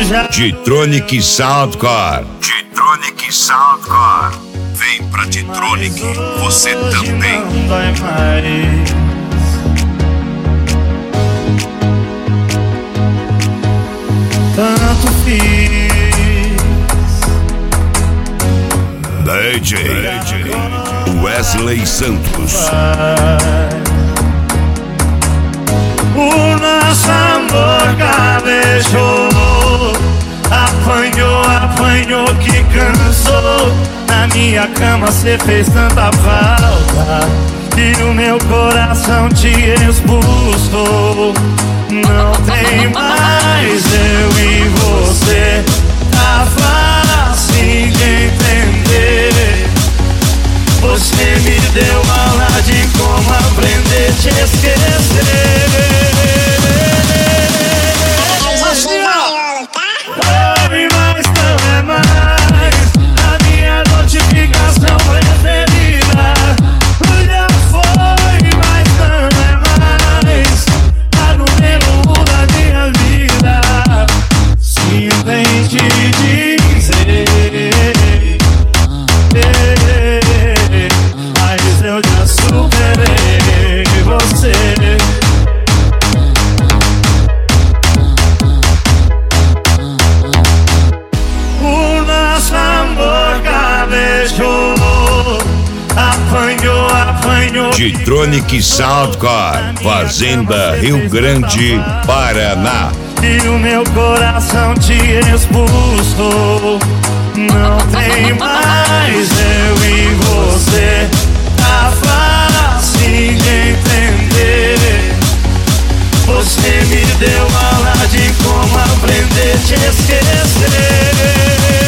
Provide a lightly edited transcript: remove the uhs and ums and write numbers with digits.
Titronic Soundcore. Titronic Soundcore. Vem pra Titronic, você também. Não dói mais. Tanto fiz. DJ Wesley Santos. O nosso amor cabejou, apanhou que cansou. Na minha cama cê fez tanta falta e o meu coração te expulsou. Não tem mais eu e você, tá fácil de entender. Você me deu aula de como aprender a te esquecer. Oi, mas não é mais a minha notificação preferida. Já foi, mas não é mais a número 1 da minha vida. Simplesmente dizer, mas eu já superei você. O nosso amor cabejou, apanhou. Titronic Soundcore, Fazenda Rio Grande, Paraná. E o meu coração te expulsou. Não tem mais eu e você, tá fácil de entender. Você me deu aula de como aprender a te esquecer.